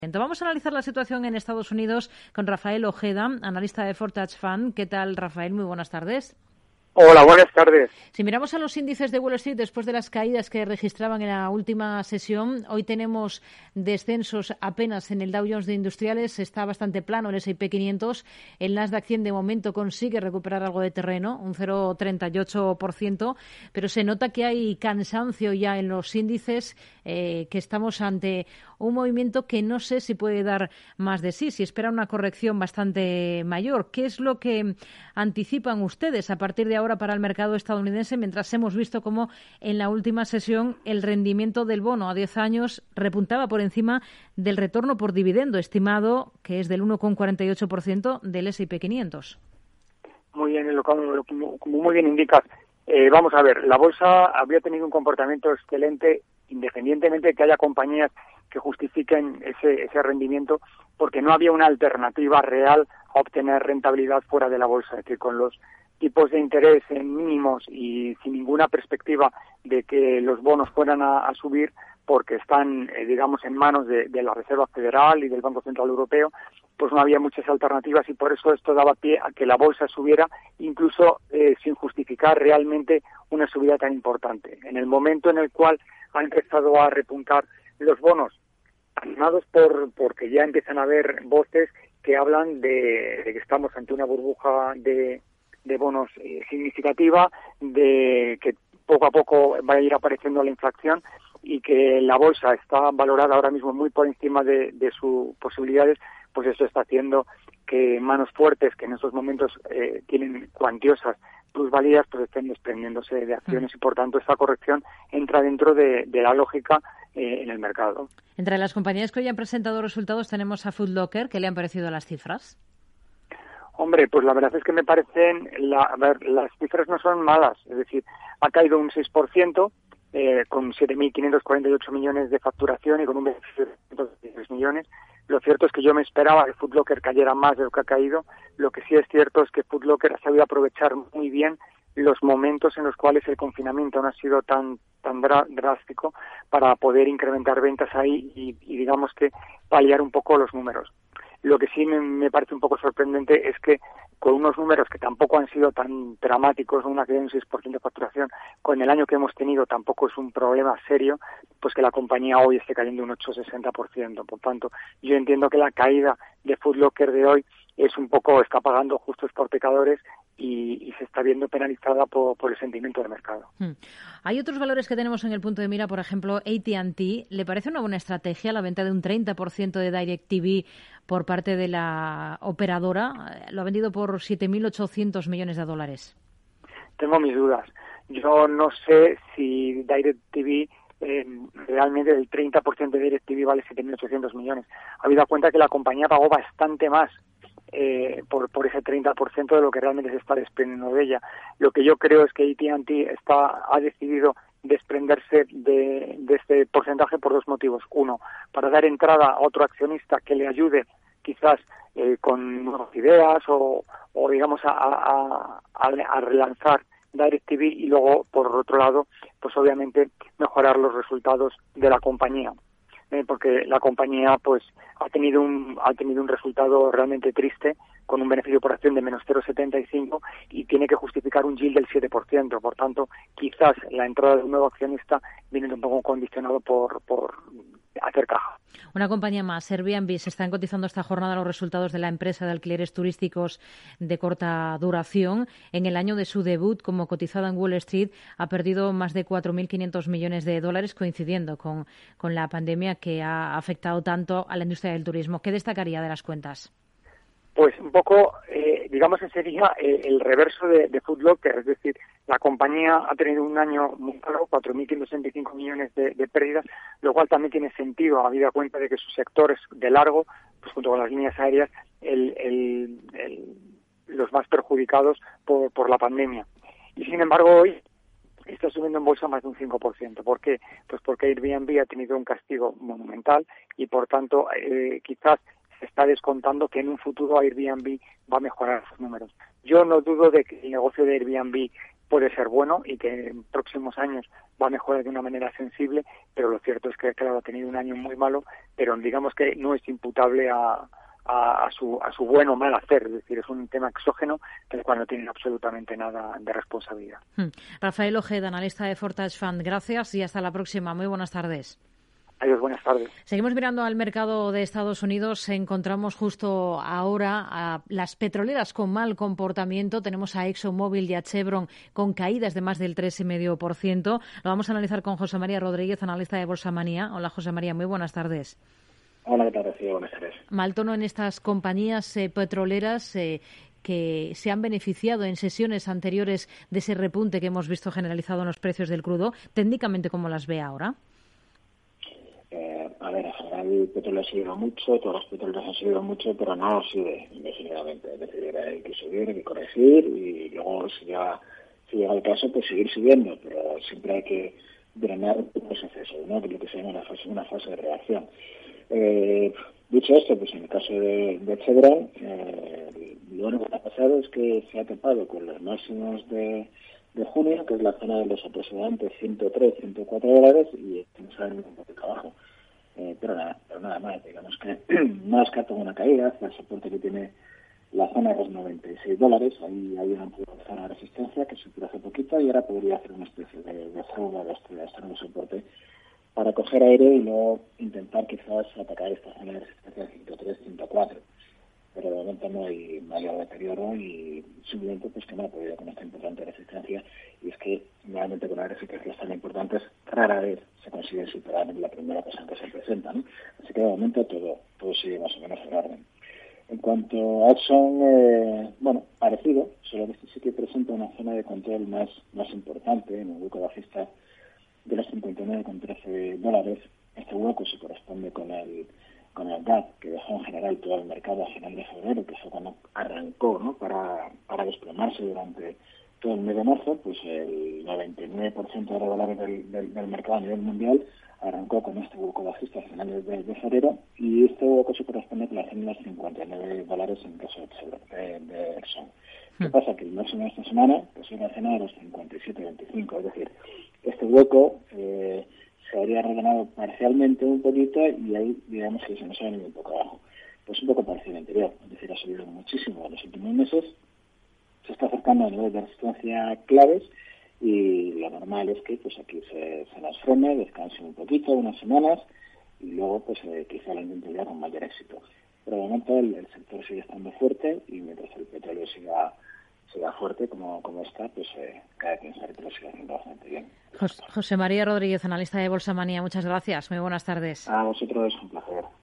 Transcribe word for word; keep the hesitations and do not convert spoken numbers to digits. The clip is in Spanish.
Vamos a analizar la situación en Estados Unidos con Rafael Ojeda, analista de Fortage Fund. ¿Qué tal, Rafael? Muy buenas tardes. Hola, buenas tardes. Si miramos a los índices de Wall Street después de las caídas que registraban en la última sesión, hoy tenemos descensos apenas en el Dow Jones de Industriales, está bastante plano el ese y pe quinientos, el Nasdaq cien de momento consigue recuperar algo de terreno, un cero coma treinta y ocho por ciento, pero se nota que hay cansancio ya en los índices, eh, que estamos ante un movimiento que no sé si puede dar más de sí, si espera una corrección bastante mayor. ¿Qué es lo que anticipan ustedes a partir de ahora para el mercado estadounidense, mientras hemos visto cómo en la última sesión el rendimiento del bono a diez años repuntaba por encima del retorno por dividendo estimado, que es del uno coma cuarenta y ocho por ciento del ese y pe quinientos? Muy bien, lo, como, como muy bien indicas. Eh, vamos a ver, la bolsa había tenido un comportamiento excelente, independientemente de que haya compañías que justifiquen ese, ese rendimiento, porque no había una alternativa real a obtener rentabilidad fuera de la bolsa. Es decir, con los tipos de interés en mínimos y sin ninguna perspectiva de que los bonos fueran a, a subir, porque están, eh, digamos, en manos de, de la Reserva Federal y del Banco Central Europeo, pues no había muchas alternativas y por eso esto daba pie a que la bolsa subiera, incluso eh, sin justificar realmente una subida tan importante. En el momento en el cual ha empezado a repuntar los bonos, animados por porque ya empiezan a haber voces que hablan de, de que estamos ante una burbuja de, de bonos eh, significativa, de que poco a poco va a ir apareciendo la inflación y que la bolsa está valorada ahora mismo muy por encima de, de sus posibilidades, pues eso está haciendo que manos fuertes, que en estos momentos eh, tienen cuantiosas plusvalías, pues estén desprendiéndose de acciones y por tanto esta corrección entra dentro de, de la lógica eh, en el mercado. Entre las compañías que hoy han presentado resultados tenemos a Foot Locker. ¿Qué le han parecido las cifras? Hombre, pues la verdad es que me parecen, la, a ver, las cifras no son malas, es decir, ha caído un seis por ciento, eh, con siete mil quinientos cuarenta y ocho millones de facturación y con un beneficio de ciento dieciséis millones. Lo cierto es que yo me esperaba que Foot Locker cayera más de lo que ha caído. Lo que sí es cierto es que Foot Locker ha sabido aprovechar muy bien los momentos en los cuales el confinamiento no ha sido tan tan drástico para poder incrementar ventas ahí y, y digamos que paliar un poco los números. Lo que sí me, me parece un poco sorprendente es que con unos números que tampoco han sido tan dramáticos, una caída de un seis por ciento de facturación, con el año que hemos tenido tampoco es un problema serio, pues que la compañía hoy esté cayendo un ocho coma sesenta por ciento. Por tanto, yo entiendo que la caída de Foot Locker de hoy es un poco, está pagando justos por pecadores y, y se está viendo penalizada por, por el sentimiento de mercado. Hmm. Hay otros valores que tenemos en el punto de mira, por ejemplo, A T and T. ¿Le parece una buena estrategia la venta de un treinta por ciento de DirecTV por parte de la operadora? Lo ha vendido por siete mil ochocientos millones de dólares. Tengo mis dudas. Yo no sé si DirecTV, eh, realmente el treinta por ciento de DirecTV vale siete mil ochocientos millones. Habida cuenta que la compañía pagó bastante más eh, por, por ese treinta por ciento de lo que realmente se está desprendiendo de ella. Lo que yo creo es que A T and T está, ha decidido desprenderse de, de este porcentaje por dos motivos. Uno, para dar entrada a otro accionista que le ayude quizás eh, con nuevas ideas o, o digamos a, a, a, a relanzar DirecTV y luego por otro lado pues obviamente mejorar los resultados de la compañía, eh, porque la compañía pues ha tenido un ha tenido un resultado realmente triste con un beneficio por acción de menos cero coma setenta y cinco y tiene que justificar un yield del siete por ciento. Por tanto, quizás la entrada de un nuevo accionista viene un poco condicionado por, por hacer caja. Una compañía más, Airbnb, se están cotizando esta jornada los resultados de la empresa de alquileres turísticos de corta duración. En el año de su debut como cotizada en Wall Street ha perdido más de cuatro mil quinientos millones de dólares, coincidiendo con, con la pandemia que ha afectado tanto a la industria del turismo. ¿Qué destacaría de las cuentas? Pues un poco, eh, digamos que sería eh, el reverso de, de Foot Locker, es decir, la compañía ha tenido un año muy malo, cuatro mil quinientos sesenta y cinco millones de, de pérdidas, lo cual también tiene sentido, habida cuenta de que su sector es de largo, pues junto con las líneas aéreas, el, el, el, los más perjudicados por, por la pandemia. Y sin embargo, hoy está subiendo en bolsa más de un cinco por ciento. ¿Por qué? Pues porque Airbnb ha tenido un castigo monumental y, por tanto, eh, quizás se está descontando que en un futuro Airbnb va a mejorar sus números. Yo no dudo de que el negocio de Airbnb puede ser bueno y que en próximos años va a mejorar de una manera sensible, pero lo cierto es que, claro, ha tenido un año muy malo, pero digamos que no es imputable a, a, a su a su buen o mal hacer, es decir, es un tema exógeno del cual no tiene absolutamente nada de responsabilidad. Hmm. Rafael Ojeda, analista de Fortage Fund, gracias y hasta la próxima. Muy buenas tardes. Adiós, buenas tardes. Seguimos mirando al mercado de Estados Unidos. Encontramos justo ahora a las petroleras con mal comportamiento. Tenemos a ExxonMobil y a Chevron con caídas de más del tres coma cinco por ciento. Lo vamos a analizar con José María Rodríguez, analista de Bolsa Manía. Hola, José María, muy buenas tardes. Hola, ¿qué tal? Rocío? Buenas tardes. Mal tono en estas compañías eh, petroleras eh, que se han beneficiado en sesiones anteriores de ese repunte que hemos visto generalizado en los precios del crudo. Técnicamente, ¿cómo las ve ahora? Eh, a ver, en general el petróleo ha subido mucho, todos los petróleos han subido mucho, pero no sube indefinidamente. Es decir, hay que subir, hay que corregir y luego si llega, si llega el caso, pues seguir subiendo, pero siempre hay que drenar un proceso, ¿no? Que es lo que se llama una fase, una fase de reacción. Eh, dicho esto, pues en el caso de, de Chevron, eh, lo único que ha pasado es que se ha topado con los máximos de de junio, que es la zona de los aproximadamente ciento tres, ciento cuatro dólares, y estamos en un poquito abajo. Eh, pero, nada, pero nada más, digamos que no descarto una caída hacia el soporte que tiene la zona de los noventa y seis dólares. Ahí hay una zona de resistencia que superó hace poquito y ahora podría hacer una especie de, de zona de este, de este nuevo soporte para coger aire y luego intentar quizás atacar esta zona de resistencia de ciento tres, ciento cuatro. Pero de momento no hay mayor deterioro y simplemente pues que no ha podido con esta importante resistencia, y es que normalmente con las resistencias tan importantes rara vez se consigue superar en la primera ocasión que se presenta, ¿no? Así que de momento todo todo sigue más o menos en orden. En cuanto a Exxon, eh, bueno, parecido, solo que este sí que presenta una zona de control más, más importante en el hueco bajista de los cincuenta y nueve coma trece dólares. Este hueco se corresponde con el con el gap que dejó en general todo el mercado a final de febrero, que fue cuando arrancó, ¿no? para, para desplomarse durante todo el mes de marzo, pues el noventa y nueve por ciento de los dólares del, del, del mercado a nivel mundial arrancó con este hueco bajista a finales de, de febrero, y este hueco se corresponde con la zona de los cincuenta y nueve dólares en caso de, de, de Exxon. ¿Qué hmm. pasa? Que el máximo de esta semana pues es la zona de los cincuenta y siete veinticinco, es decir, este hueco eh, se habría rellenado parcialmente un poquito y ahí digamos que se nos ha venido un poco abajo. Pues un poco parecido al anterior, es decir, ha subido muchísimo en los últimos meses, se está acercando a niveles de resistencia claves y lo normal es que pues aquí se, se las frene, descanse un poquito, unas semanas, y luego pues eh, quizá la intentaría con mayor éxito. Pero de momento el, el sector sigue estando fuerte y mientras el petróleo siga siga fuerte como, como está, pues eh, cada quien sabe que lo sigue haciendo bastante bien. José María Rodríguez, analista de Bolsa Manía, muchas gracias. Muy buenas tardes. A vosotros, un placer.